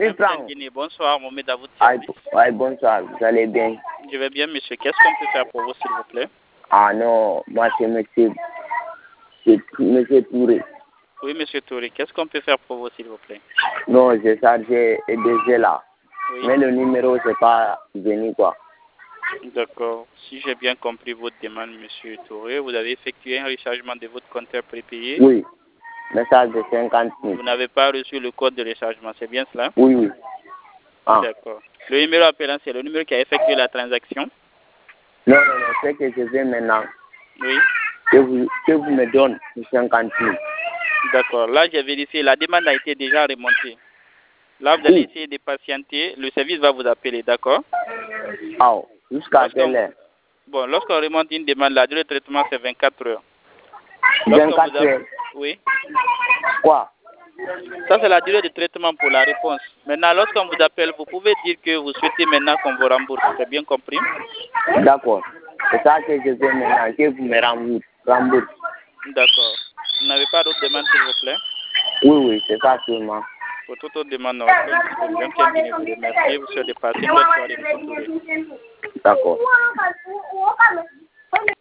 francs. Bonsoir, Mohamed, à votre Ah, service. ouais, bonsoir, vous allez bien? Je vais bien, monsieur. Qu'est-ce qu'on peut faire pour vous, s'il vous plaît? Ah non, moi c'est monsieur Touré. Oui, monsieur Touré, qu'est-ce qu'on peut faire pour vous, s'il vous plaît? Non, j'ai chargé EDG là. Oui. Mais le numéro, c'est pas venu quoi. D'accord. Si j'ai bien compris votre demande, monsieur Touré, vous avez effectué un rechargement de votre compteur prépayé. Oui, message de 50 000. Vous n'avez pas reçu le code de rechargement, c'est bien cela? Oui, oui. Ah. D'accord. Le numéro appelant, c'est le numéro qui a effectué la transaction? Non, ce que je veux maintenant, Oui. que vous me donnez 50 000. D'accord. Là, j'ai vérifié, la demande a été déjà remontée. Là, vous allez essayer de patienter, le service va vous appeler, d'accord? Ah, jusqu'à quelle heure? Bon, lorsqu'on remonte une demande, la durée de traitement, c'est 24 heures. 24 heures? Oui. Quoi? Ça, c'est la durée de traitement pour la réponse. Maintenant, lorsqu'on vous appelle, vous pouvez dire que vous souhaitez maintenant qu'on vous rembourse. C'est bien compris? D'accord. C'est ça que je veux maintenant, que vous me remboursez. D'accord. Vous n'avez pas d'autres demandes, s'il vous plaît? Oui, c'est ça seulement. Pour toute autre demande, nous restons disponibles. Bien vous remercier. Vous souhaitez passer une bonne soirée, M. Touré. D'accord.